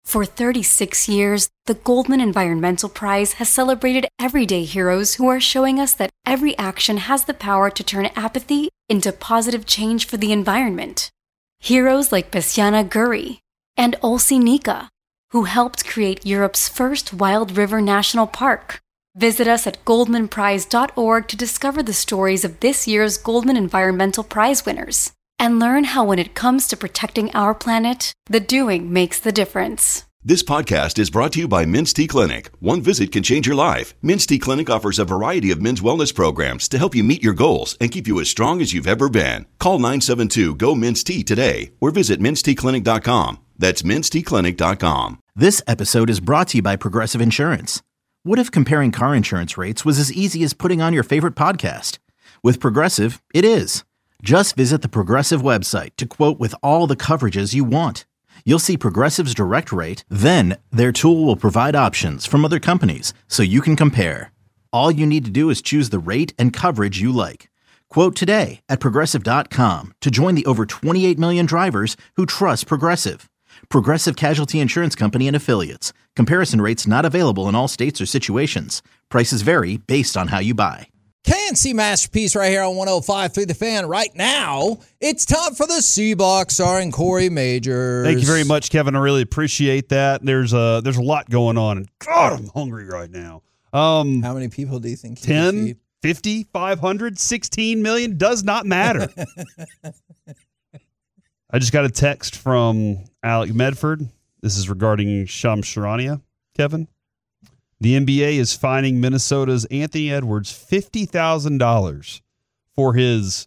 For 36 years, the Goldman Environmental Prize has celebrated everyday heroes who are showing us that every action has the power to turn apathy into positive change for the environment. Heroes like Bessiana Guri and Olsi Nika, who helped create Europe's first wild river national park. Visit us at goldmanprize.org to discover the stories of this year's Goldman Environmental Prize winners and learn how when it comes to protecting our planet, the doing makes the difference. This podcast is brought to you by Men's T Clinic. One visit can change your life. Men's T Clinic offers a variety of men's wellness programs to help you meet your goals and keep you as strong as you've ever been. Call 972-GO-MEN'S-T today or visit menstclinic.com. That's menstclinic.com. This episode is brought to you by Progressive Insurance. What if comparing car insurance rates was as easy as putting on your favorite podcast? With Progressive, it is. Just visit the Progressive website to quote with all the coverages you want. You'll see Progressive's direct rate, then their tool will provide options from other companies so you can compare. All you need to do is choose the rate and coverage you like. Quote today at Progressive.com to join the over 28 million drivers who trust Progressive. Progressive Casualty Insurance Company and Affiliates. Comparison rates not available in all states or situations. Prices vary based on how you buy. KNC Masterpiece right here on 105.3 The Fan. Right now, it's time for the C-Block starring Corey Majors. Thank you very much, Kevin. I really appreciate that. There's a lot going on. And God, I'm hungry right now. How many people do you think 10, 50, 500, 16 million? Does not matter. I just got a text from Alec Medford. This is regarding Shams Charania, Kevin. The NBA is fining Minnesota's Anthony Edwards $50,000 for his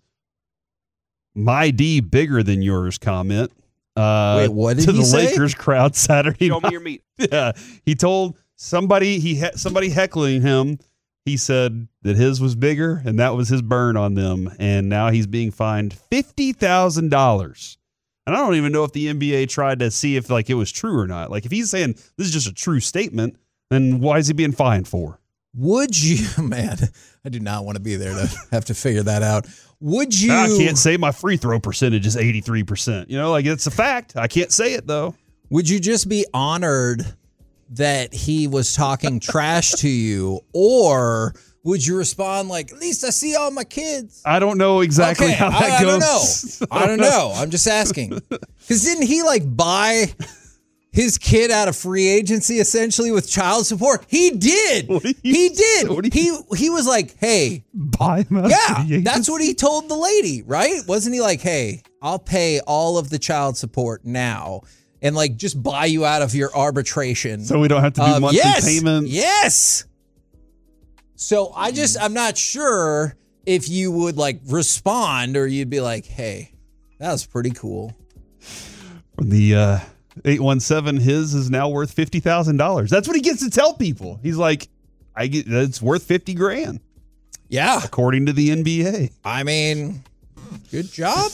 "my D bigger than yours" comment. Wait, what did to he the say? Lakers crowd Saturday Show night. me your meat. Yeah, he told somebody somebody heckling him. He said that his was bigger, and that was his burn on them. And now he's being fined $50,000. And I don't even know if the NBA tried to see if it was true or not. Like if he's saying this is just a true statement, then why is he being fined for? Would you, man, I do not want to be there to have to figure that out. Would you? I can't say my free throw percentage is 83%. It's a fact. I can't say it, though. Would you just be honored that he was talking trash to you? Or would you respond like, at least I see all my kids? I don't know exactly how that goes. I don't know. I'm just asking. Because didn't he buy his kid out of free agency essentially with child support? He did. He did. He was like, hey, buy him out. Yeah, that's what he told the lady, right? Wasn't he like, hey, I'll pay all of the child support now and just buy you out of your arbitration. So we don't have to do monthly payments. Yes. So I'm not sure if you would respond or you'd be like, hey, that was pretty cool. The 817, his is now worth $50,000. That's what he gets to tell people. He's like, it's worth $50,000. Yeah. According to the NBA. I mean, good job.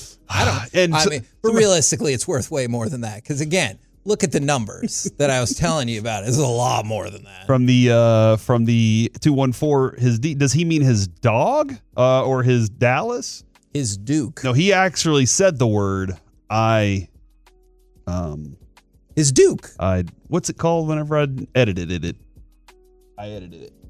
But realistically, it's worth way more than that. Because again, look at the numbers that I was telling you about. It's a lot more than that. From the 214, does he mean his dog or his Dallas? His Duke. No, he actually said the word his Duke. What's it called whenever I edited it? I edited it.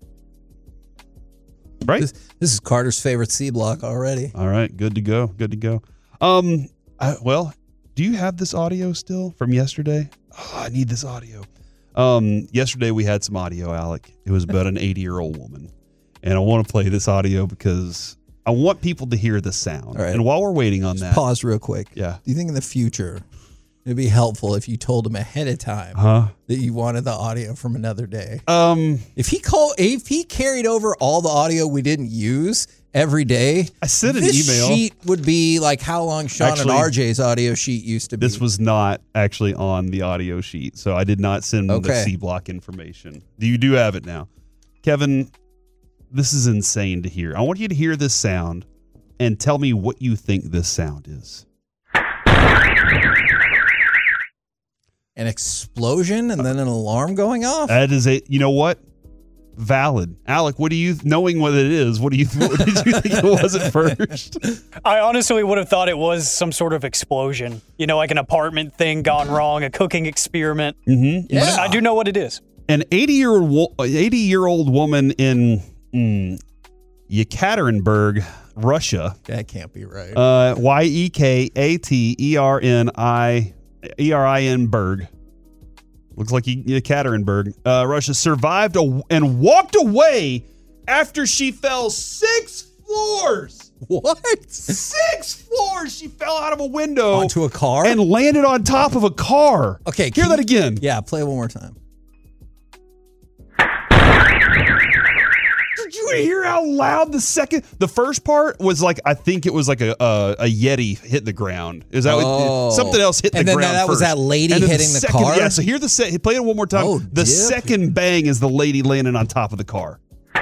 Right? This is Carter's favorite C block already. All right. Good to go. Well, do you have this audio still from yesterday? Oh, I need this audio. Yesterday we had some audio, Alec. It was about an 80-year-old woman. And I want to play this audio because I want people to hear the sound. All right. And while we're waiting on that. Pause real quick. Yeah. Do you think in the future it'd be helpful if you told him ahead of time that you wanted the audio from another day? If he carried over all the audio we didn't use every day, I sent an this email. sheet would be like how long Sean and RJ's audio sheet used to be. This was not actually on the audio sheet, so I did not send the C block information. You do have it now. Kevin, this is insane to hear. I want you to hear this sound and tell me what you think this sound is. An explosion and then an alarm going off? That is you know what? valid. Alec, what do you, knowing what it is, what did you think it was at first? I honestly would have thought it was some sort of explosion. Like an apartment thing gone wrong, a cooking experiment. Mm-hmm. Yeah. But I do know what it is. An 80-year-old woman in Yekaterinburg, Russia. That can't be right. Yekaterinburg. Looks like Yekaterinburg. Russia survived and walked away after she fell 6 floors. What? 6 floors. She fell out of a window. Onto a car? And landed on top of a car. Okay. Hear that again. Yeah, play it one more time. Did you hear how loud the first part was? Like, I think it was like a Yeti hit the ground. Is that something else hit the ground? And then that was that lady hitting the car? Yeah, so hear play it one more time. Oh, the second bang is the lady landing on top of the car.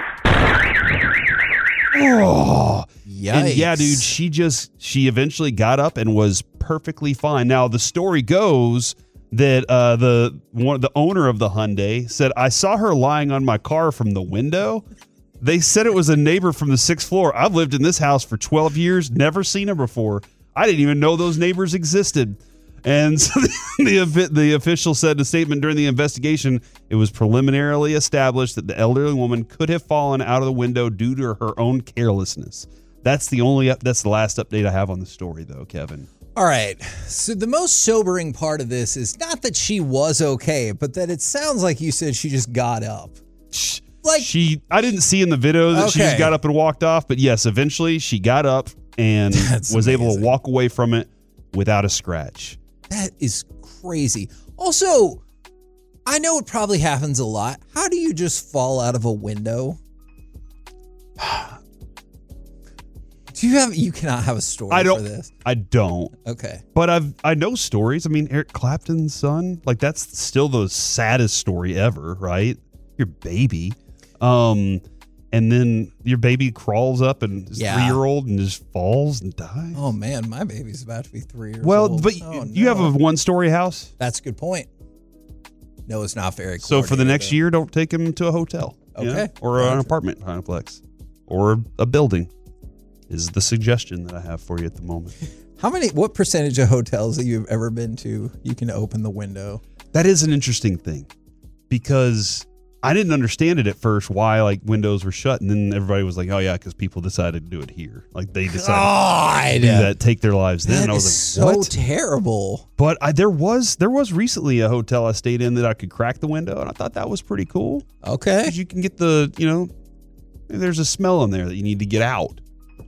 Oh, yikes. And yeah, dude, she eventually got up and was perfectly fine. Now, the story goes that the owner of the Hyundai said, I saw her lying on my car from the window. They said it was a neighbor from the 6th floor. I've lived in this house for 12 years, never seen her before. I didn't even know those neighbors existed. And so the official said in a statement during the investigation, it was preliminarily established that the elderly woman could have fallen out of the window due to her own carelessness. That's the last update I have on the story, though, Kevin. All right. So the most sobering part of this is not that she was okay, but that it sounds like you said she just got up. I didn't see in the video that she just got up and walked off, but yes, eventually she got up and was able to walk away from it without a scratch. That is crazy. Also, I know it probably happens a lot. How do you just fall out of a window? You cannot have a story for this. I don't. Okay. But I know stories. I mean, Eric Clapton's son, like that's still the saddest story ever, right? Your baby. And then your baby crawls up and is 3-year-old and just falls and dies. Oh man, my baby's about to be 3 years old. Well, but you have a 1-story house? That's a good point. No, it's not very So for the next year, don't take him to a hotel. Okay. Or an apartment complex. Or a building is the suggestion that I have for you at the moment. What percentage of hotels that you've ever been to, you can open the window? That is an interesting thing because I didn't understand it at first why like windows were shut, and then everybody was like, "Oh yeah, because people decided to do it here. Like they decided to do that, take their lives." Then and I was like, "So terrible." But there was recently a hotel I stayed in that I could crack the window, and I thought that was pretty cool. Okay, because you can get there's a smell in there that you need to get out.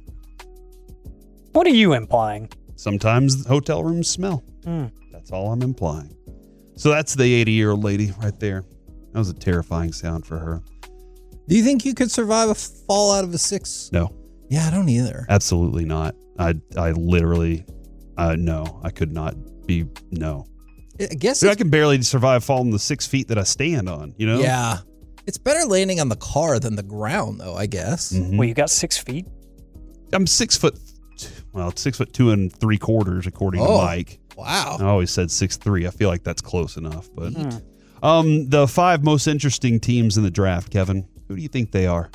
What are you implying? Sometimes hotel rooms smell. That's all I'm implying. So that's the 80-year-old lady right there. That was a terrifying sound for her. Do you think you could survive a fall out of a 6? No. Yeah, I don't either. Absolutely not. I literally, no, I could not be, no. I guess I can barely survive falling the 6 feet that I stand on, you know? Yeah. It's better landing on the car than the ground, though, I guess. Mm-hmm. Well, you got 6 feet? I'm 6'2", 6'2 3/4", according to Mike. Wow. I always said 6'3". I feel like that's close enough, but... the 5 most interesting teams in the draft, Kevin. Who do you think they are?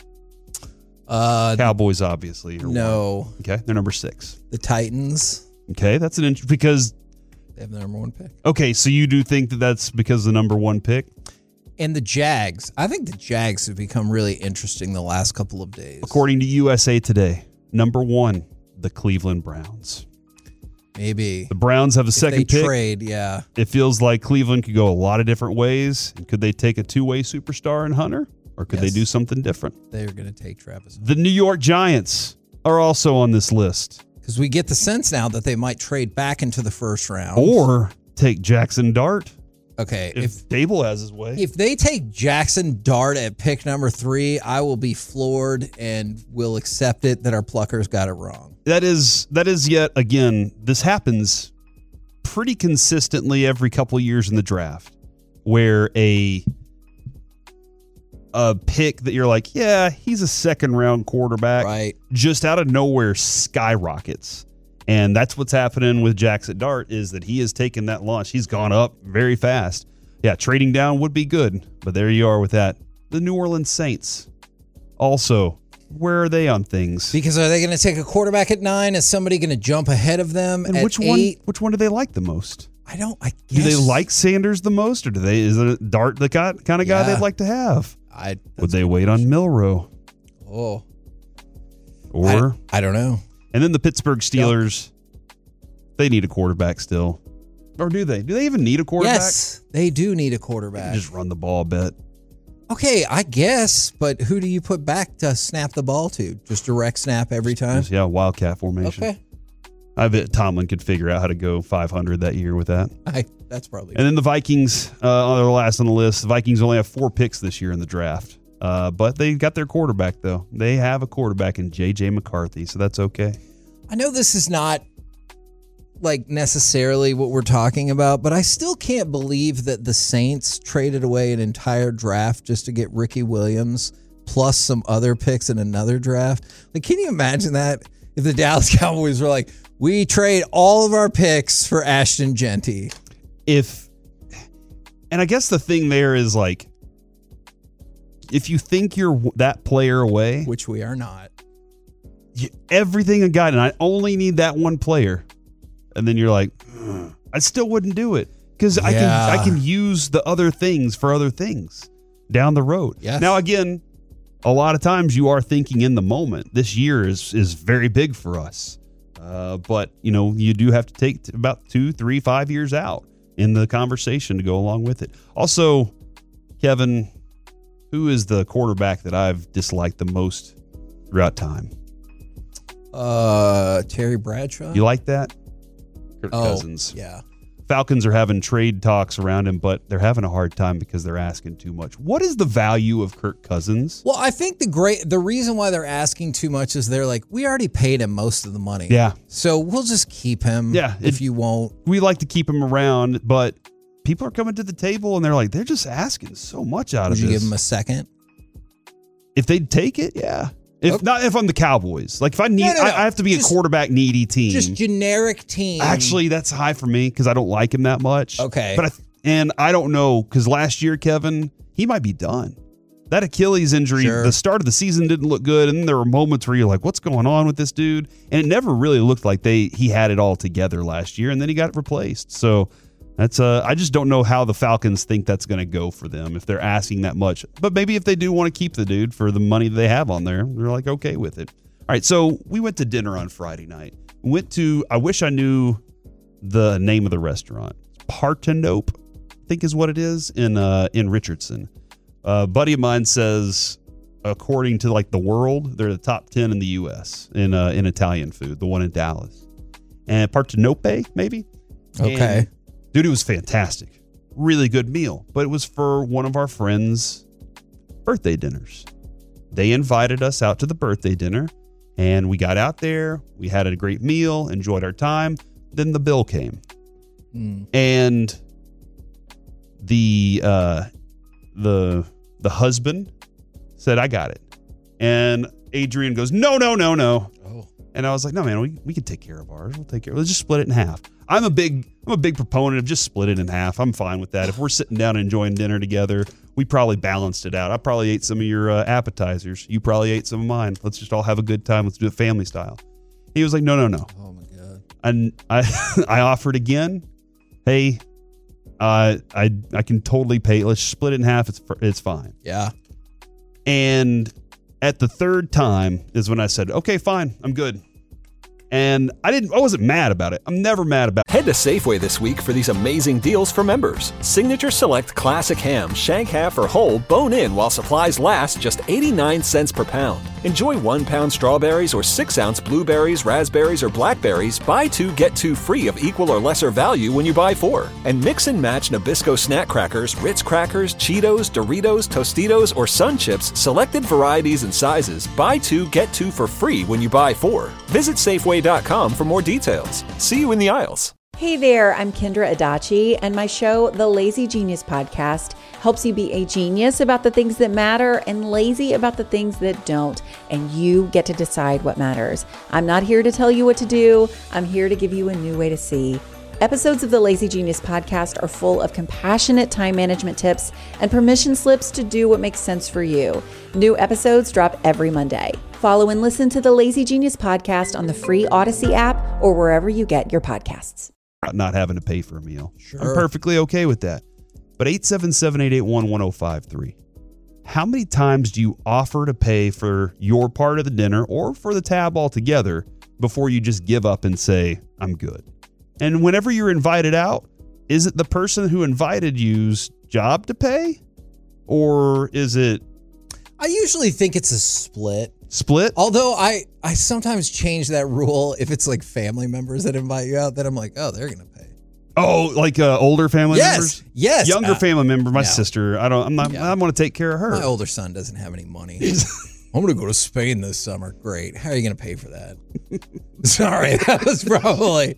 Cowboys, obviously. No. Okay, they're number 6. The Titans. Okay, that's an because they have the number 1 pick. Okay, so you do think that's because of the number 1 pick? And the Jags. I think the Jags have become really interesting the last couple of days. According to USA Today, number 1, the Cleveland Browns. Maybe. The Browns have a second pick. Trade, yeah. It feels like Cleveland could go a lot of different ways. Could they take a 2-way superstar in Hunter? Or could they do something different? They're going to take Travis Hunter. The New York Giants are also on this list. Because we get the sense now that they might trade back into the first round. Or take Jackson Dart. Okay. If Dable has his way. If they take Jackson Dart at pick number 3, I will be floored and will accept it that our pluckers got it wrong. That is yet again, this happens pretty consistently every couple of years in the draft where a pick that you're like, yeah, he's a second round quarterback, right? Just out of nowhere skyrockets. And that's what's happening with Jackson Dart is that he has taken that launch. He's gone up very fast. Yeah, trading down would be good, but there you are with that the New Orleans Saints. Also, where are they on things? Because are they going to take a quarterback at 9? Is somebody going to jump ahead of them and at which 8? Which one do they like the most? I guess. Do they like Sanders the most, or is it Dart the kind of guy they'd like to have? Would they wait on Milroe? Oh. Or I don't know. And then the Pittsburgh Steelers, they need a quarterback still. Or do they? Do they even need a quarterback? Yes, they do need a quarterback. Just run the ball a bit. Okay, I guess, but who do you put back to snap the ball to? Just direct snap every time? Wildcat formation. Okay. I bet Tomlin could figure out how to go 500 that year with that. That's probably. And then the Vikings, they're last on the list. The Vikings only have 4 picks this year in the draft. But they got their quarterback, though. They have a quarterback in J.J. McCarthy, so that's okay. I know this is not like necessarily what we're talking about, but I still can't believe that the Saints traded away an entire draft just to get Ricky Williams plus some other picks in another draft. Like, can you imagine that if the Dallas Cowboys were like, we trade all of our picks for Ashton Genty? And I guess the thing there is like, if you think you're that player away, which we are not, everything I got, and I only need that one player, and then you're like, I still wouldn't do it because I can use the other things for other things down the road. Yes. Now, again, a lot of times you are thinking in the moment. This year is very big for us, but you do have to take about 2, 3, 5 years out in the conversation to go along with it. Also, Kevin, who is the quarterback that I've disliked the most throughout time? Terry Bradshaw. You like that? Kirk Cousins. Yeah. Falcons are having trade talks around him, but they're having a hard time because they're asking too much. What is the value of Kirk Cousins? Well, I think the reason why they're asking too much is they're like, we already paid him most of the money. Yeah. So we'll just keep him. Yeah. If you won't. We like to keep him around, but people are coming to the table and they're like, they're just asking so much out of this. Would you give him a second? If they'd take it, yeah. If I'm the Cowboys. Like if I need, I have to be a quarterback needy team. Just generic team. Actually, that's high for me because I don't like him that much. Okay. But I don't know because last year, Kevin, he might be done. That Achilles injury, the start of the season didn't look good, and then there were moments where you're like, "What's going on with this dude?" And it never really looked like he had it all together last year, and then he got replaced. So that's I just don't know how the Falcons think that's going to go for them if they're asking that much. But maybe if they do want to keep the dude for the money they have on there, they're like okay with it. All right, so we went to dinner on Friday night. I wish I knew the name of the restaurant. Partenope, I think is what it is in Richardson. A buddy of mine says, according to like the world, they're the top 10 in the U.S. in Italian food. The one in Dallas, and Partenope maybe. Okay. And, dude, it was fantastic. Really good meal. But it was for one of our friends' birthday dinners. They invited us out to the birthday dinner, and we got out there. We had a great meal, enjoyed our time. Then the bill came. And the husband said, I got it. And Adrian goes, no. Oh. And I was like, no, man, we can take care of ours. We'll take care. Let's just split it in half. I'm a big proponent of just split it in half. I'm fine with that. If we're sitting down and enjoying dinner together, we probably balanced it out. I probably ate some of your appetizers. You probably ate some of mine. Let's just all have a good time. Let's do it family style. He was like, no. Oh my God. And I offered again. Hey, I can totally pay. Let's split it in half. It's fine. Yeah. And at the third time is when I said, okay, fine. I'm good. And I wasn't mad about it. I'm never mad about it. Head to Safeway this week for these amazing deals for members. Signature Select Classic Ham, Shank Half or Whole, bone in while supplies last, just 89 cents per pound. Enjoy 1 pound strawberries or 6-ounce blueberries, raspberries, or blackberries. Buy 2, get 2 free of equal or lesser value when you buy 4. And mix and match Nabisco snack crackers, Ritz crackers, Cheetos, Doritos, Tostitos, or Sun Chips, selected varieties and sizes. Buy 2, get 2 for free when you buy 4. Visit Safeway.com for more details. See you in the aisles. Hey there, I'm Kendra Adachi, and my show, The Lazy Genius Podcast, helps you be a genius about the things that matter and lazy about the things that don't, and you get to decide what matters. I'm not here to tell you what to do. I'm here to give you a new way to see. Episodes of the Lazy Genius podcast are full of compassionate time management tips and permission slips to do what makes sense for you. New episodes drop every Monday. Follow and listen to the Lazy Genius podcast on the free Odyssey app or wherever you get your podcasts. Not having to pay for a meal. Sure. I'm perfectly okay with that. But 877-881-1053. How many times do you offer to pay for your part of the dinner or for the tab altogether before you just give up and say, I'm good? And whenever you're invited out, is it the person who invited you's job to pay? Or is it... I usually think it's a split. Split? Although I sometimes change that rule if it's like family members that invite you out, that I'm like, oh, they're going to pay. Oh, like older family members? Yes. Younger family member, my sister. I'm going to take care of her. My older son doesn't have any money. I'm going to go to Spain this summer. Great. How are you going to pay for that? Sorry, that was probably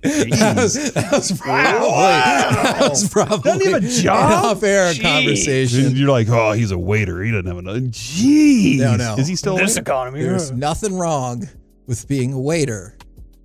Doesn't he have a job? An off-air conversation. You're like, oh, he's a waiter. He doesn't have enough. Jeez. No. Is he still This economy? There's nothing wrong with being a waiter.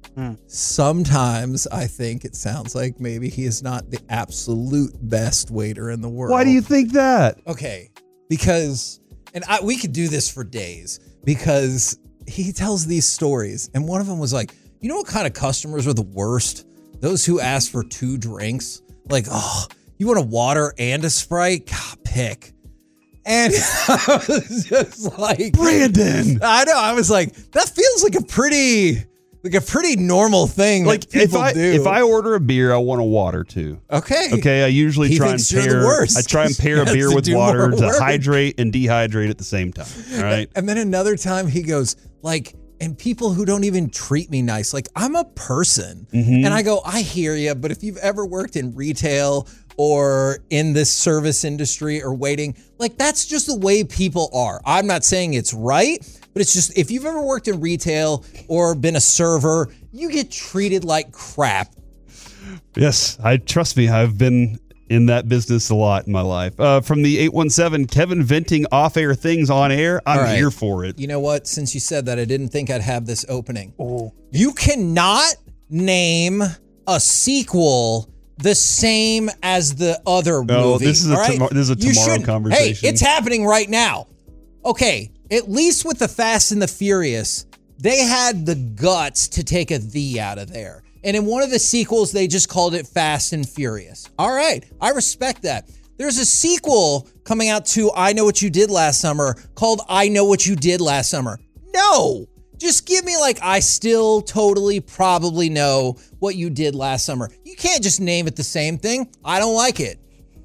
Sometimes I think it sounds like maybe he is not the absolute best waiter in the world. Why do you think that? Okay, because, and we could do this for days, because he tells these stories, and one of them was like, you know what kind of customers are the worst? Those who ask for 2 drinks. Like, oh, you want a water and a Sprite? God, pick. And I was just like, Brandon. I know. I was like, that feels like a pretty normal thing. Like people do. If I order a beer, I want a water too. Okay. I usually try and pair. I try and pair a beer with water to hydrate and dehydrate at the same time. All right. And then another time he goes like, and people who don't even treat me nice, like I'm a person. And I go, I hear you, but if you've ever worked in retail or in this service industry or waiting, like that's just the way people are. I'm not saying it's right, but it's just, if you've ever worked in retail or been a server, you get treated like crap. Yes, trust me, I've been in that business a lot in my life. From the 817, Kevin venting off-air things on air. I'm here for it. You know what? Since you said that, I didn't think I'd have this opening. Ooh. You cannot name a sequel the same as the other movie. Oh, this is a tomorrow conversation. Hey, it's happening right now. Okay, at least with the Fast and the Furious, they had the guts to take a "the" out of there. And in one of the sequels, they just called it Fast and Furious. All right, I respect that. There's a sequel coming out to I Know What You Did Last Summer called I Know What You Did Last Summer. No, just give me like I still totally probably know what you did last summer. You can't just name it the same thing. I don't like it.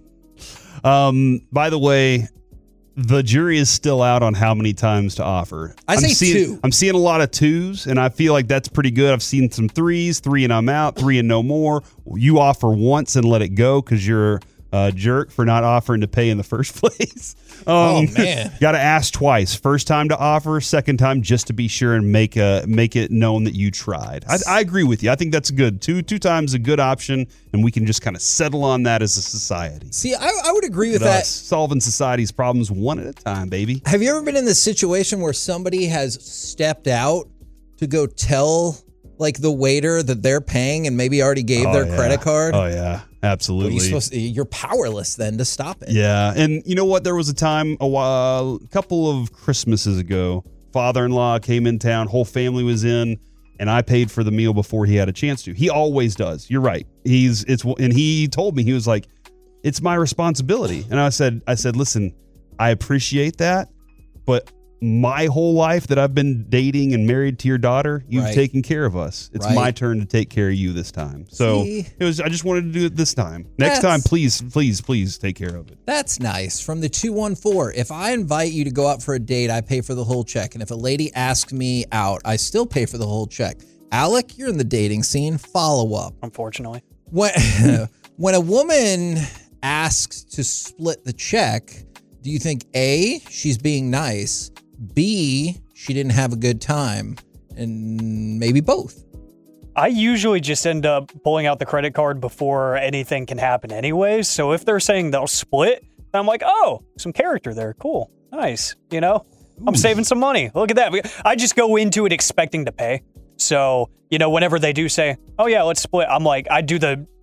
By the way, the jury is still out on how many times to offer. I'm seeing 2. I'm seeing a lot of 2s, and I feel like that's pretty good. I've seen some 3s, 3 and I'm out, 3 and no more. You offer once and let it go because you're a jerk for not offering to pay in the first place. Oh, man. Got to ask twice. First time to offer, second time just to be sure and make it known that you tried. I agree with you. I think that's good. Two times a good option, and we can just kind of settle on that as a society. See, I would agree with that. Solving society's problems one at a time, baby. Have you ever been in this situation where somebody has stepped out to go tell like the waiter that they're paying and maybe already gave their credit card? Oh, yeah. Absolutely. You're powerless then to stop it. Yeah. And you know what? There was a time a couple of Christmases ago, father-in-law came in town, whole family was in, and I paid for the meal before he had a chance to. He always does. You're right. And he told me, he was like, it's my responsibility. And I said, listen, I appreciate that, but my whole life that I've been dating and married to your daughter, you've taken care of us. It's my turn to take care of you this time. So I just wanted to do it this time. Next time, please take care of it. That's nice. From the 214, if I invite you to go out for a date, I pay for the whole check. And if a lady asks me out, I still pay for the whole check. Alec, you're in the dating scene. Follow up. Unfortunately. When a woman asks to split the check, do you think A, she's being nice, B, she didn't have a good time, and maybe both? I usually just end up pulling out the credit card before anything can happen anyways. So if they're saying they'll split, I'm like, oh, some character there. Cool. Nice. You know, I'm saving some money. Look at that. I just go into it expecting to pay. So, you know, whenever they do say, oh, yeah, let's split, I'm like, I do the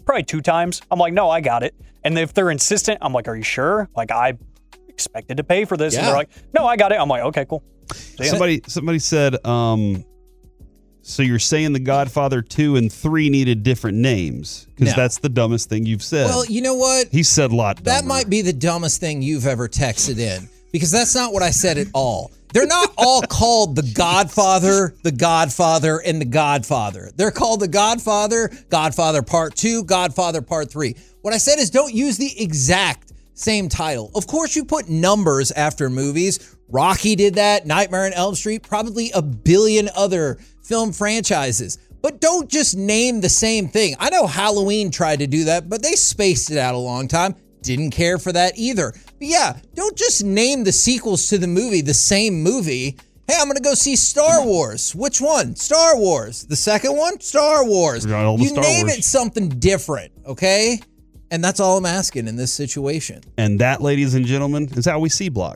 probably 2 times. I'm like, no, I got it. And if they're insistent, I'm like, are you sure? Like, I expected to pay for this. And they're like, no, I got it. I'm like, okay, cool. Somebody said, so you're saying The Godfather 2 and 3 needed different names? Because that's the dumbest thing you've said. Well, you know what? He said a lot dumber. That might be the dumbest thing you've ever texted in, because that's not what I said at all. They're not all called The Godfather, and The Godfather. They're called The Godfather, Godfather Part 2, Godfather Part 3. What I said is don't use the exact same title. Of course, you put numbers after movies. Rocky did that, Nightmare on Elm Street, probably a billion other film franchises. But don't just name the same thing. I know Halloween tried to do that, but they spaced it out a long time. Didn't care for that either. But yeah, don't just name the sequels to the movie the same movie. Hey, I'm going to go see Star Wars. Which one? Star Wars. The second one? Star Wars. You name it something different, okay? And that's all I'm asking in this situation. And that, ladies and gentlemen, is how we see Block.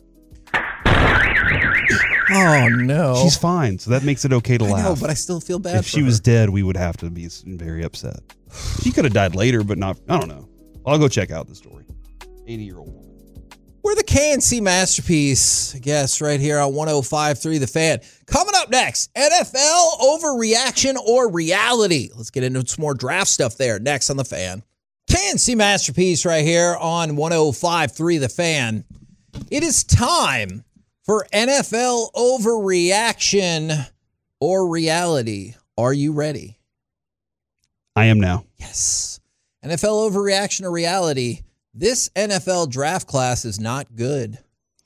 Oh, no. She's fine, so that makes it okay to laugh. I know, but I still feel bad If she was dead, we would have to be very upset. She could have died later, but not, I don't know. I'll go check out the story. 80-year-old woman. We're the KNC Masterpiece, I guess, right here on 105.3 The Fan. Coming up next, NFL overreaction or reality. Let's get into some more draft stuff there next on The Fan. KNC Masterpiece right here on 105.3 The Fan. It is time for NFL overreaction or reality. Are you ready? I am now. Yes. NFL overreaction or reality. This NFL draft class is not good.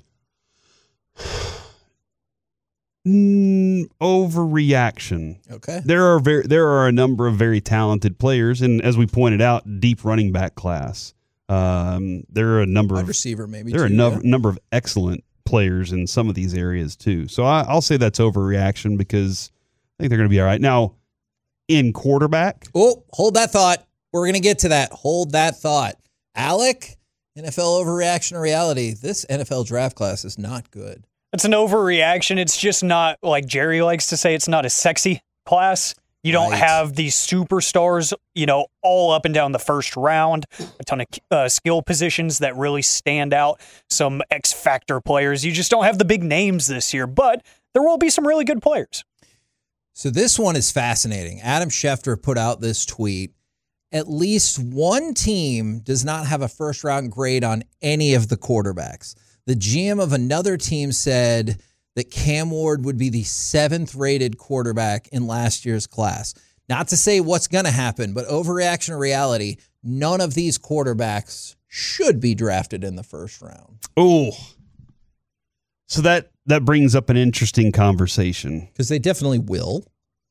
Overreaction. Okay. There are a number of very talented players, and as we pointed out, deep running back class. There are a number Wide of receiver, maybe. There are a number of excellent players in some of these areas too. So I'll say that's overreaction because I think they're going to be all right. Now, in quarterback. Oh, hold that thought. We're going to get to that. Hold that thought. Alec, NFL overreaction or reality? This NFL draft class is not good. It's an overreaction. It's just not, like Jerry likes to say, it's not a sexy class. You don't have these superstars, all up and down the first round, a ton of skill positions that really stand out, some X-factor players. You just don't have the big names this year, but there will be some really good players. So this one is fascinating. Adam Schefter put out this tweet. At least one team does not have a first-round grade on any of the quarterbacks. The GM of another team said that Cam Ward would be the 7th-rated quarterback in last year's class. Not to say what's going to happen, but overreaction or reality, none of these quarterbacks should be drafted in the first round. Oh, so that brings up an interesting conversation. Because they definitely will.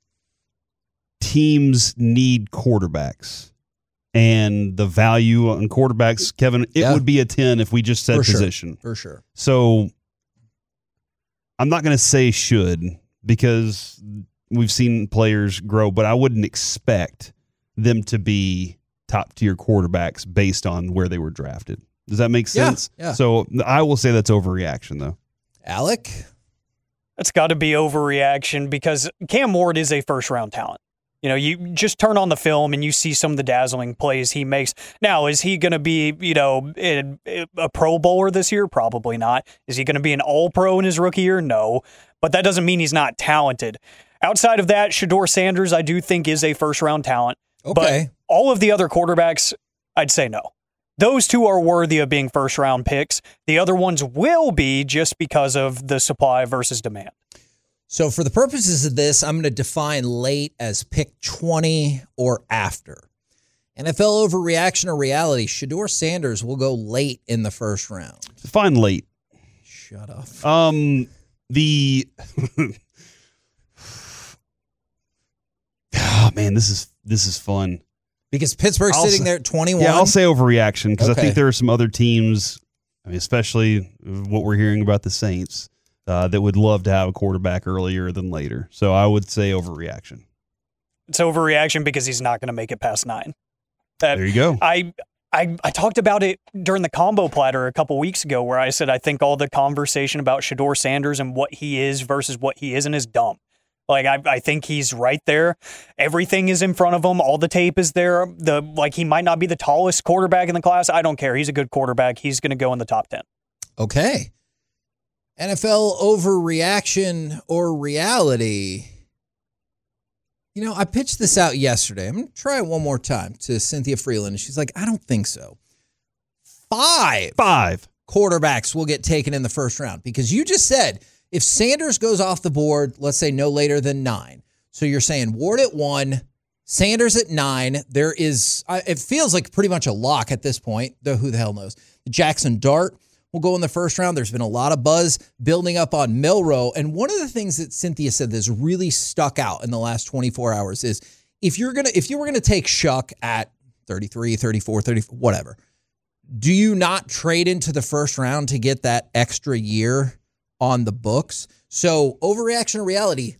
Teams need quarterbacks. And the value on quarterbacks, Kevin, it would be a 10 if we just said position. For sure. So I'm not going to say should because we've seen players grow, but I wouldn't expect them to be top-tier quarterbacks based on where they were drafted. Does that make sense? Yeah. So I will say that's overreaction, though. Alec? It's got to be overreaction because Cam Ward is a first-round talent. You just turn on the film and you see some of the dazzling plays he makes. Now, is he going to be, a Pro Bowler this year? Probably not. Is he going to be an All-Pro in his rookie year? No. But that doesn't mean he's not talented. Outside of that, Shedeur Sanders, I do think, is a first-round talent. Okay. But all of the other quarterbacks, I'd say no. Those two are worthy of being first-round picks. The other ones will be just because of the supply versus demand. So for the purposes of this, I'm going to define late as pick 20 or after. NFL overreaction or reality, Shedeur Sanders will go late in the first round. Define late. Shut up. Oh, man, this is fun. Because Pittsburgh's sitting there at 21. Yeah, I'll say overreaction because Okay. I think there are some other teams, especially what we're hearing about the Saints, that would love to have a quarterback earlier than later. So I would say overreaction. It's overreaction because he's not going to make it past 9. There you go. I talked about it during the combo platter a couple weeks ago where I said I think all the conversation about Shedeur Sanders and what he is versus what he isn't is dumb. Like, I think he's right there. Everything is in front of him. All the tape is there. He might not be the tallest quarterback in the class. I don't care. He's a good quarterback. He's going to go in the top 10. Okay. NFL overreaction or reality? You know, I pitched this out yesterday. I'm going to try it one more time to Cynthia Freeland. She's like, I don't think so. Five quarterbacks will get taken in the first round, because you just said if Sanders goes off the board, let's say no later than 9. So you're saying Ward at 1, Sanders at 9. There is, it feels like pretty much a lock at this point, though who the hell knows. Jackson Dart will go in the first round. There's been a lot of buzz building up on Milroe. And one of the things that Cynthia said that's really stuck out in the last 24 hours is if you were going to take Shuck at 33, 34, 34, whatever, do you not trade into the first round to get that extra year on the books? So overreaction or reality,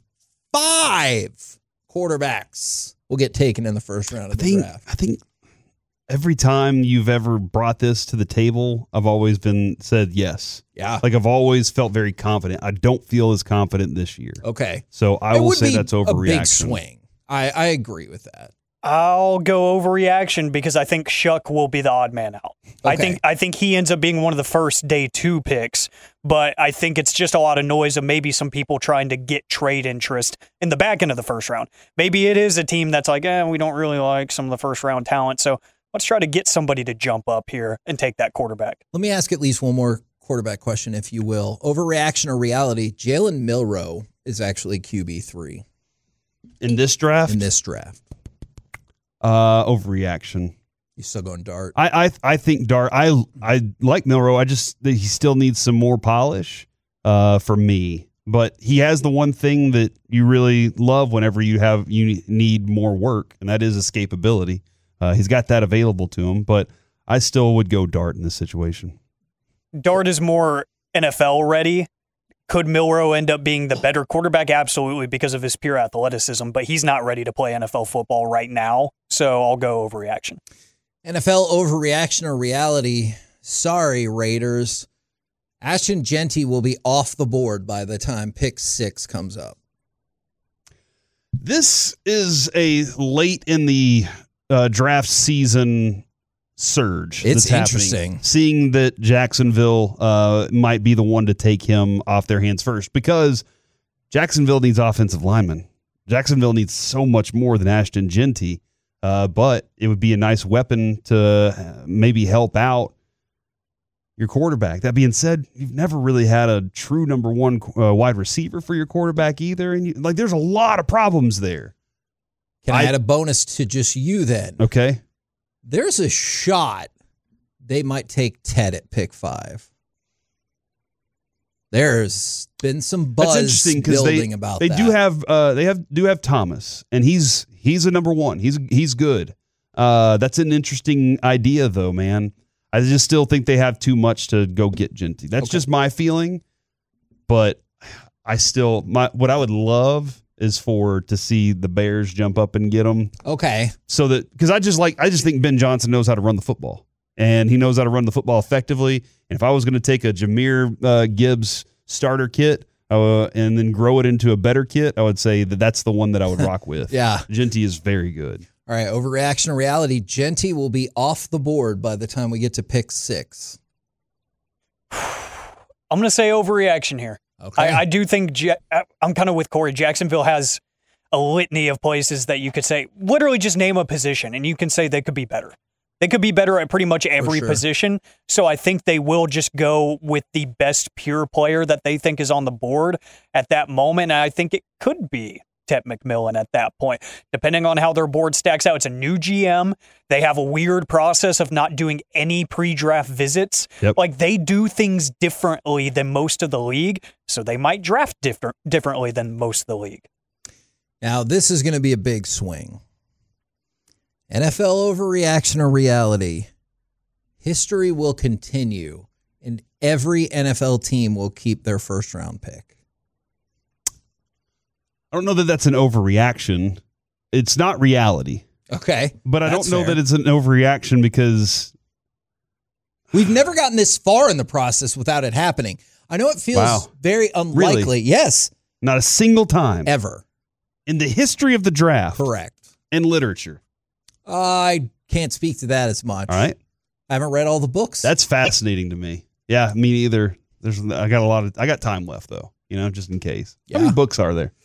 5 quarterbacks will get taken in the first round of the draft. I think every time you've ever brought this to the table, I've always said yes. Yeah. Like, I've always felt very confident. I don't feel as confident this year. Okay. So I will say that's overreaction. A big swing. I agree with that. I'll go overreaction because I think Shuck will be the odd man out. Okay. I think he ends up being one of the first day 2 picks, but I think it's just a lot of noise of maybe some people trying to get trade interest in the back end of the first round. Maybe it is a team that's like, we don't really like some of the first round talent, so let's try to get somebody to jump up here and take that quarterback. Let me ask at least one more quarterback question, if you will. Overreaction or reality, Jalen Milroe is actually QB3. In this draft? In this draft. Overreaction. You still going Dart? I think Dart. I like Milroe. I just he still needs some more polish for me. But he has the one thing that you really love whenever you need more work, and that is escapability. He's got that available to him, but I still would go Dart in this situation. Dart is more NFL ready. Could Milroe end up being the better quarterback? Absolutely, because of his pure athleticism, but he's not ready to play NFL football right now, so I'll go overreaction. NFL overreaction or reality? Sorry, Raiders. Ashton Jeanty will be off the board by the time pick 6 comes up. This is a late in the draft season surge. It's that's interesting. Happening. Seeing that Jacksonville might be the one to take him off their hands first, because Jacksonville needs offensive linemen. Jacksonville needs so much more than Ashton Jeanty, but it would be a nice weapon to maybe help out your quarterback. That being said, you've never really had a true number 1 wide receiver for your quarterback either, and there's a lot of problems there. Can I add a bonus to just you then? Okay. There's a shot they might take Ted at pick 5. There's been some buzz building about that. They do have Thomas, and he's a number 1. He's good. That's an interesting idea, though, man. I just still think they have too much to go get Jeanty. That's just my feeling, but what I would love is to see the Bears jump up and get him. Okay. So that, because I just think Ben Johnson knows how to run the football, and he knows how to run the football effectively. And if I was going to take a Jahmyr Gibbs starter kit and then grow it into a better kit, I would say that's the one that I would rock with. Yeah. Jeanty is very good. All right. Overreaction or reality, Jeanty will be off the board by the time we get to pick 6. I'm going to say overreaction here. Okay. I do think I'm kind of with Corey. Jacksonville has a litany of places that you could say, literally just name a position, and you can say they could be better. They could be better at pretty much every position. So I think they will just go with the best pure player that they think is on the board at that moment. And I think it could be Ted McMillan at that point, depending on how their board stacks out. It's a new GM. They have a weird process of not doing any pre-draft visits. Yep. Like, they do things differently than most of the league, so they might draft differently than most of the league. Now, this is going to be a big swing. NFL overreaction or reality? History will continue, and every NFL team will keep their first-round pick. I don't know that that's an overreaction. It's not reality. Okay. But I don't know that it's an overreaction because we've never gotten this far in the process without it happening. I know it feels very unlikely. Really? Yes. Not a single time. Ever. In the history of the draft. Correct. In literature. I can't speak to that as much. All right. I haven't read all the books. That's fascinating to me. Yeah, me neither. I got time left though, just in case. Yeah. How many books are there?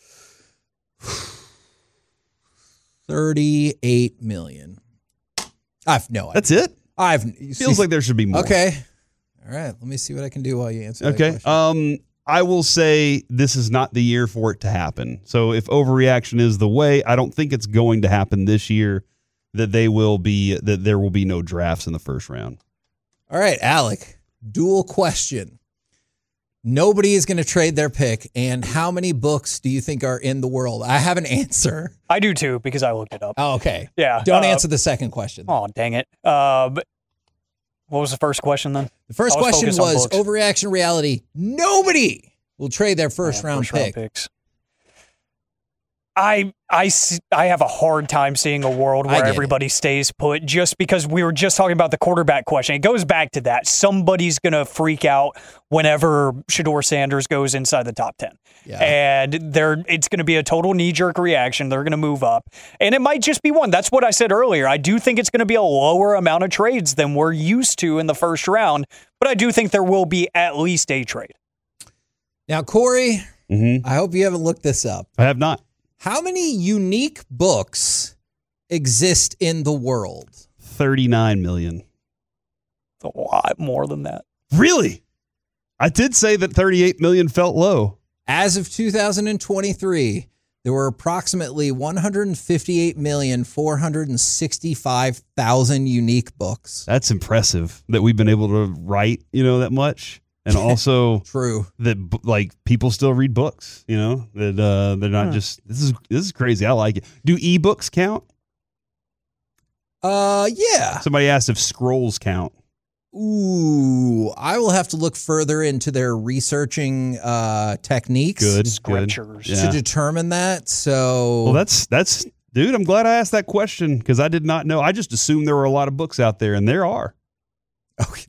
38 million. I've no idea. That's it? Feels like there should be more. Okay. All right. Let me see what I can do while you answer that Okay. question. I will say this is not the year for it to happen. So if overreaction is the way, I don't think it's going to happen this year that there will be no drafts in the first round. All right, Alec. Dual question. Nobody is going to trade their pick. And how many books do you think are in the world? I have an answer. I do too, because I looked it up. Oh, okay. Yeah. Don't answer the second question. Oh, dang it. What was the first question then? The first question was overreaction reality. Nobody will trade their first round picks. I have a hard time seeing a world where everybody stays put, just because we were just talking about the quarterback question. It goes back to that. Somebody's going to freak out whenever Shedeur Sanders goes inside the top 10. Yeah. And it's going to be a total knee-jerk reaction. They're going to move up. And it might just be one. That's what I said earlier. I do think it's going to be a lower amount of trades than we're used to in the first round, but I do think there will be at least a trade. Now, Corey, I hope you haven't looked this up. I have not. How many unique books exist in the world? 39 million. It's a lot more than that. Really? I did say that 38 million felt low. As of 2023, there were approximately 158,465,000 unique books. That's impressive that we've been able to write, that much. And also true that people still read books, that they're not just, this is crazy. I like it. Do ebooks count? Yeah. Somebody asked if scrolls count. Ooh, I will have to look further into their researching techniques. Good. Scriptures. To determine that. So, well, that's dude, I'm glad I asked that question because I did not know. I just assumed there were a lot of books out there, and there are. Okay.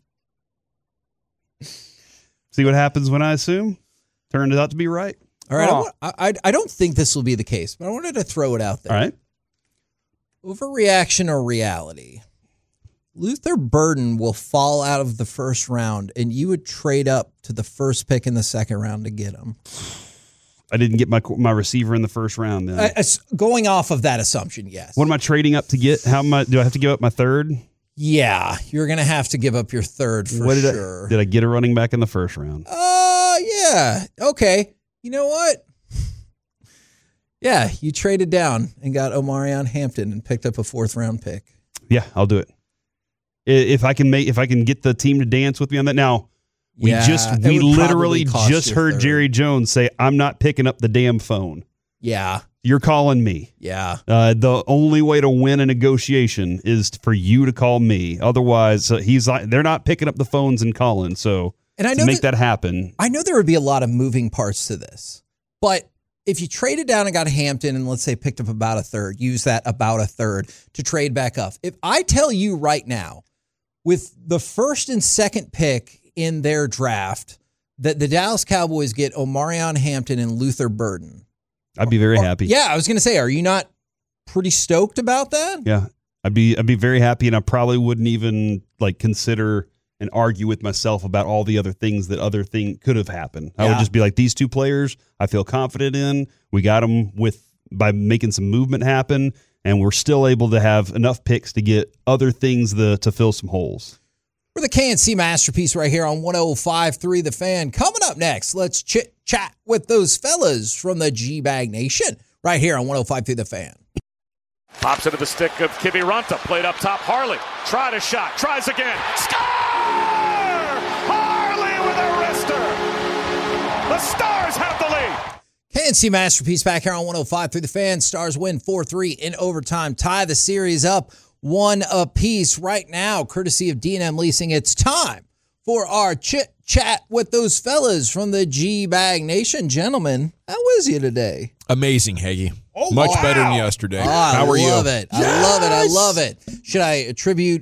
See what happens when I assume? Turned out to be right. All right. I don't think this will be the case, but I wanted to throw it out there. All right. Overreaction or reality? Luther Burden will fall out of the first round, and you would trade up to the first pick in the second round to get him. I didn't get my receiver in the first round then. Going off of that assumption, yes. What am I trading up to get? Do I have to give up my third? Yeah, you're going to have to give up your third for sure. Did I get a running back in the first round? Yeah. Okay. You know what? Yeah, you traded down and got Omarion Hampton and picked up a fourth round pick. Yeah, I'll do it. If I can get the team to dance with me on that. Now, we literally just heard Jerry Jones say, "I'm not picking up the damn phone." Yeah. You're calling me. Yeah. The only way to win a negotiation is for you to call me. Otherwise, they're not picking up the phones and calling. So to make that happen. I know there would be a lot of moving parts to this, but if you traded down and got Hampton and let's say picked up about a third, use that about a third to trade back up. If I tell you right now, with the first and second pick in their draft, that the Dallas Cowboys get Omarion Hampton and Luther Burden, I'd be very happy. Yeah, I was going to say, are you not pretty stoked about that? Yeah, I'd be very happy, and I probably wouldn't even consider and argue with myself about all the other things that could have happened. I would just be like, these two players, I feel confident in. We got them by making some movement happen, and we're still able to have enough picks to get other things to fill some holes. We're the KNC Masterpiece right here on 105.3 The Fan. Coming up next, let's chit-chat with those fellas from the G-Bag Nation right here on 105.3 The Fan. Pops into the stick of Kiviranta. Played up top. Harley. Tried a shot. Tries again. Score! Harley with a wrister. The Stars have the lead. KNC Masterpiece back here on 105.3 The Fan. Stars win 4-3 in overtime. Tie the series up 1 apiece right now, courtesy of D&M Leasing. It's time for our chit-chat with those fellas from the G-Bag Nation. Gentlemen, how is you today? Amazing, Hagee. Much better than yesterday. How are you? I love it. I love it. Should I attribute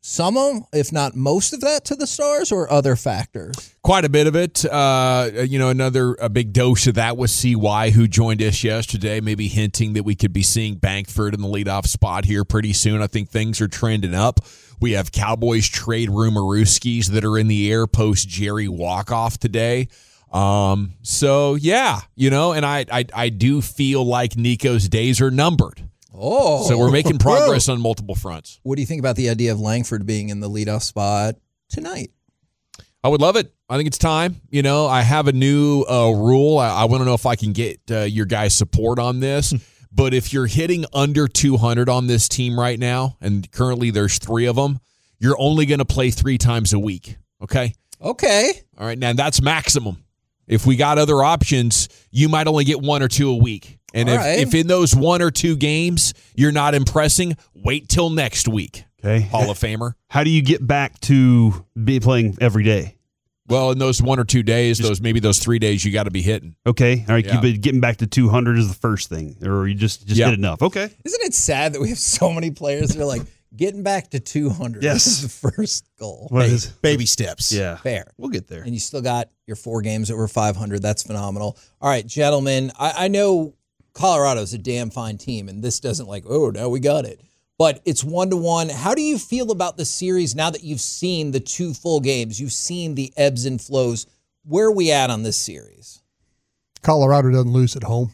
some of, if not most of that to the Stars, or other factors? Quite a bit of it. Another big dose of that was CY, who joined us yesterday, maybe hinting that we could be seeing Bankford in the leadoff spot here pretty soon. I think things are trending up. We have Cowboys trade rumorooskies that are in the air post Jerry walk-off today. So, yeah, and I do feel like Nico's days are numbered. Oh. So we're making progress on multiple fronts. What do you think about the idea of Langford being in the leadoff spot tonight? I would love it. I think it's time. I have a new rule. I want to know if I can get your guys' support on this. But if you're hitting under 200 on this team right now, and currently there's 3 of them, you're only going to play 3 times a week. Okay? Okay. All right. Now, that's maximum. If we got other options, you might only get 1 or 2 a week. And if in those 1 or 2 games you're not impressing, wait till next week. Okay. Hall of Famer. How do you get back to be playing every day? Well, in those 1 or 2 days, those 3 days, you got to be hitting. Okay. All right. Yeah. Getting back to 200 is the first thing, or you just hit enough. Okay. Isn't it sad that we have so many players that are like, getting back to 200 is the first goal? Baby steps. Yeah. Fair. We'll get there. And you still got your 4 games over 500. That's phenomenal. All right, gentlemen, I know Colorado's a damn fine team, and this doesn't now we got it. But it's 1-1. How do you feel about the series now that you've seen the 2 full games? You've seen the ebbs and flows. Where are we at on this series? Colorado doesn't lose at home.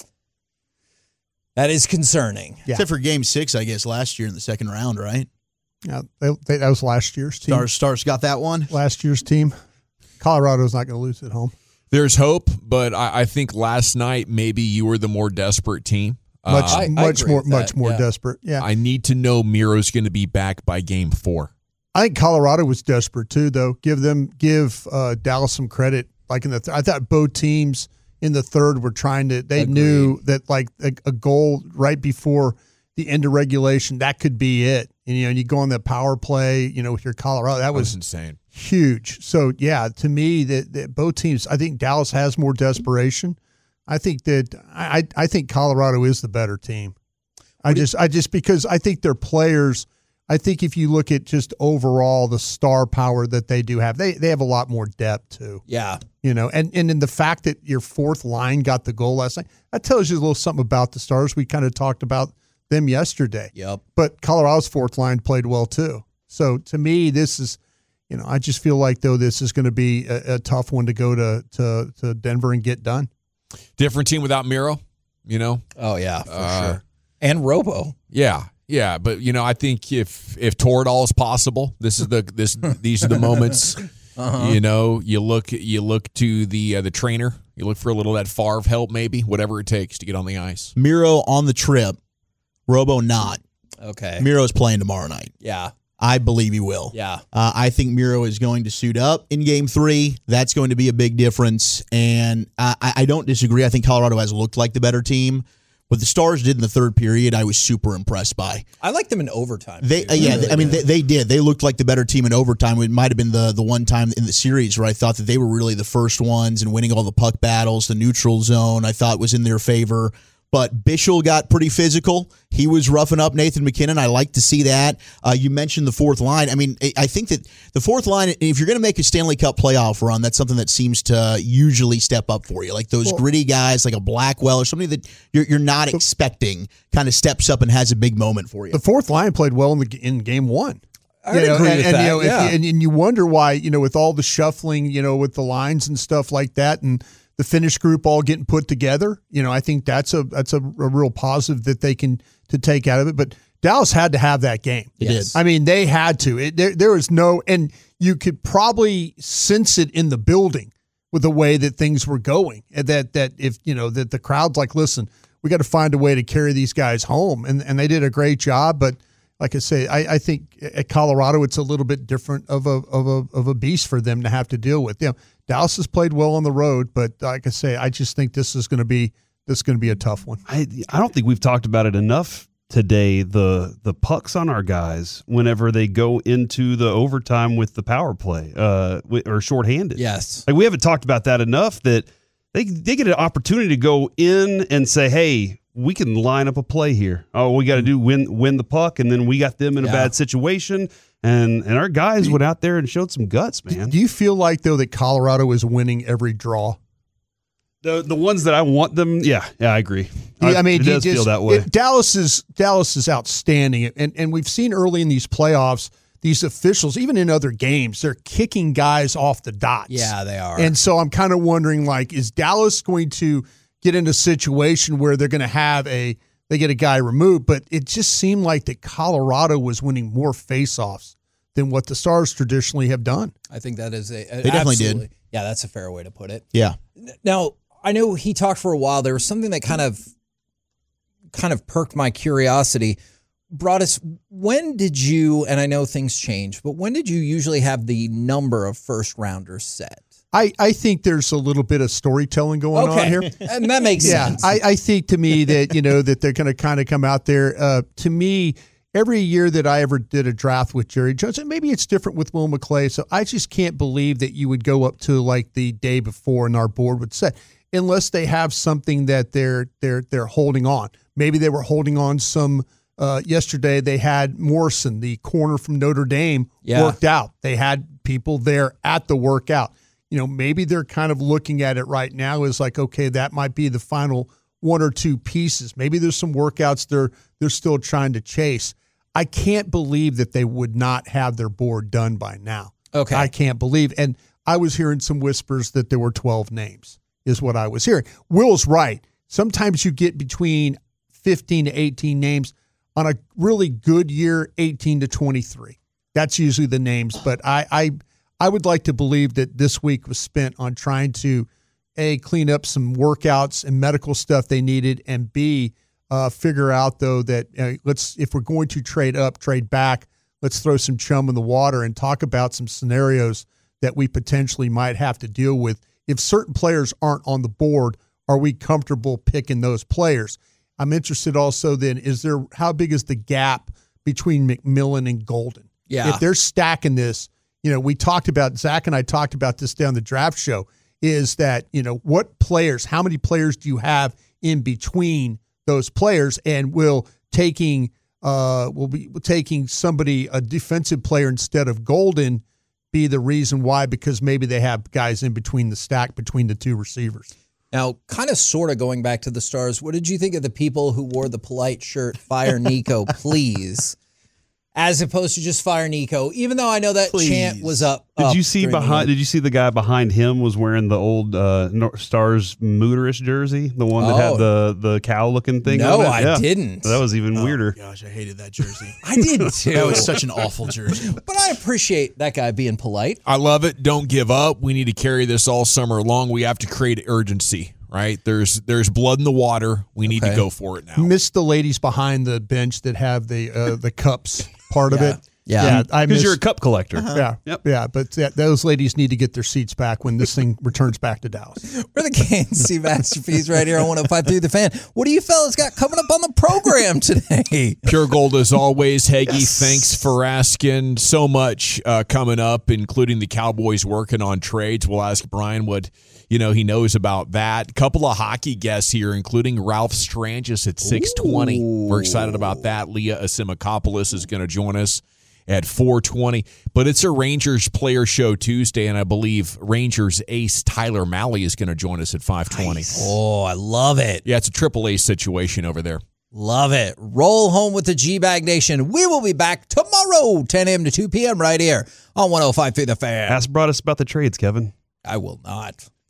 That is concerning. Yeah. Except for Game 6, I guess, last year in the second round, right? Yeah, that was last year's team. Stars got that one? Last year's team. Colorado's not going to lose at home. There's hope, but I think last night maybe you were the more desperate team. Much more desperate. Yeah. I need to know Miro's going to be back by Game 4. I think Colorado was desperate too, though. Give Dallas some credit. Like I thought both teams in the third were trying to. They knew that like a goal right before the end of regulation, that could be it. And you go on the power play. With your Colorado, that was insane, huge. So yeah, to me, that both teams. I think Dallas has more desperation. I think that I think Colorado is the better team. Because I think their players. I think if you look at just overall the star power that they do have, they have a lot more depth too. Yeah. And in the fact that your 4th line got the goal last night, that tells you a little something about the Stars. We kind of talked about them yesterday. Yep. But Colorado's 4th line played well too. So to me, this is, I just feel like though this is going to be a tough one to go to Denver and get done. Different team without Miro, Oh yeah, for sure. And Robo. Yeah. Yeah, but I think if Toradol is possible, these are the moments. You look to the trainer. You look for a little of that Favre help, maybe whatever it takes to get on the ice. Miro on the trip, Robo not. Okay, Miro's playing tomorrow night. Yeah, I believe he will. Yeah, I think Miro is going to suit up in Game 3. That's going to be a big difference, and I don't disagree. I think Colorado has looked like the better team. What the Stars did in the third period, I was super impressed by. I liked them in overtime. They did. They looked like the better team in overtime. It might have been the one time in the series where I thought that they were really the first ones and winning all the puck battles. The neutral zone, I thought, was in their favor. But Bichel got pretty physical. He was roughing up Nathan McKinnon. I like to see that. You mentioned the 4th line. I mean, I think that the 4th line, if you're going to make a Stanley Cup playoff run, that's something that seems to usually step up for you. Like those gritty guys, like a Blackwell or somebody that you're not expecting kind of steps up and has a big moment for you. The 4th line played well in Game 1. I would agree with that. And you wonder why, with all the shuffling, with the lines and stuff like that, and the Finnish group all getting put together. I think that's a real positive that they can to take out of it. But Dallas had to have that game. It did. I mean, they had to. There was no, and you could probably sense it in the building with the way that things were going. That if that the crowd's like, listen, we got to find a way to carry these guys home, and they did a great job. But like I say, I think at Colorado it's a little bit different of a beast for them to have to deal with. Dallas has played well on the road, but like I say, I just think this is going to be a tough one. I don't think we've talked about it enough today. The pucks on our guys whenever they go into the overtime with the power play or shorthanded. Yes, like we haven't talked about that enough. That they get an opportunity to go in and say, hey, we can line up a play here. Oh, we got to do win the puck, and then we got them in a bad situation. And our guys went out there and showed some guts, man. Do you feel like, though, that Colorado is winning every draw? The ones that I want them, yeah, I agree. I mean, it does feel that way. Dallas is outstanding, and we've seen early in these playoffs, these officials, even in other games, they're kicking guys off the dots. Yeah, they are. And so I'm kind of wondering, like, is Dallas going to get in a situation where they're going to have they get a guy removed? But it just seemed like that Colorado was winning more faceoffs than what the Stars traditionally have done. I think that is they definitely did. Yeah, that's a fair way to put it. Yeah. Now, I know he talked for a while. There was something that kind of perked my curiosity. Broadus, when did you, and I know things change, but when did you usually have the number of first rounders set? I think there's a little bit of storytelling going on here. And that makes sense. I think to me that, that they're going to kind of come out there. To me, every year that I ever did a draft with Jerry Jones, and maybe it's different with Will McClay, so I just can't believe that you would go up to like the day before and our board would set, unless they have something that they're holding on. Maybe they were holding on some. Yesterday they had Morrison, the corner from Notre Dame, worked out. They had people there at the workout. Maybe they're kind of looking at it right now as like, okay, that might be the final one or two pieces. Maybe there's some workouts they're still trying to chase. I can't believe that they would not have their board done by now. Okay. I can't believe. And I was hearing some whispers that there were 12 names is what I was hearing. Will's right. Sometimes you get between 15 to 18 names. On a really good year, 18 to 23. That's usually the names. But I would like to believe that this week was spent on trying to, A, clean up some workouts and medical stuff they needed, and B, figure out, though, that if we're going to trade up, trade back, let's throw some chum in the water and talk about some scenarios that we potentially might have to deal with. If certain players aren't on the board, are we comfortable picking those players? I'm interested also then, how big is the gap between McMillan and Golden? Yeah. If they're stacking this, we talked about, Zach and I talked about this down the draft show, is that, what players, how many players do you have in between those players? And will taking somebody, a defensive player instead of Golden, be the reason why? Because maybe they have guys in between the stack between the two receivers. Now, kind of sort of going back to the Stars, what did you think of the people who wore the polite shirt, "Fire Nico, please," as opposed to just "Fire Nico"? Even though I know that chant was up. Did you see the guy behind him was wearing the old Stars Mooterish jersey, the one that had the cow looking thing? No, on it? I didn't. That was even weirder. Gosh, I hated that jersey. I did too. That was such an awful jersey. But I appreciate that guy being polite. I love it. Don't give up. We need to carry this all summer long. We have to create urgency. Right, there's blood in the water. We need to go for it now. Miss the ladies behind the bench that have the cups part of it. Yeah, because you're a cup collector. Yeah, but those ladies need to get their seats back when this thing returns back to Dallas. We're the K&C Masterpiece right here on 105.3 The Fan. What do you fellas got coming up on the program today? Pure Gold as always. Heggie, thanks for asking. So much coming up, including the Cowboys working on trades. We'll ask Brian what he knows about that. Couple of hockey guests here, including Ralph Strangis at 6:20. We're excited about that. Leah Asimakopoulos is going to join us at 4:20. But it's a Rangers player show Tuesday, and I believe Rangers ace Tyler Mahle is going to join us at 5:20. Nice. Oh, I love it. Yeah, it's a triple A situation over there. Love it. Roll home with the G-Bag Nation. We will be back tomorrow, 10 a.m. to 2 p.m. right here on 105.3 The Fan. Ask Broadus about the trades, Kevin. I will not.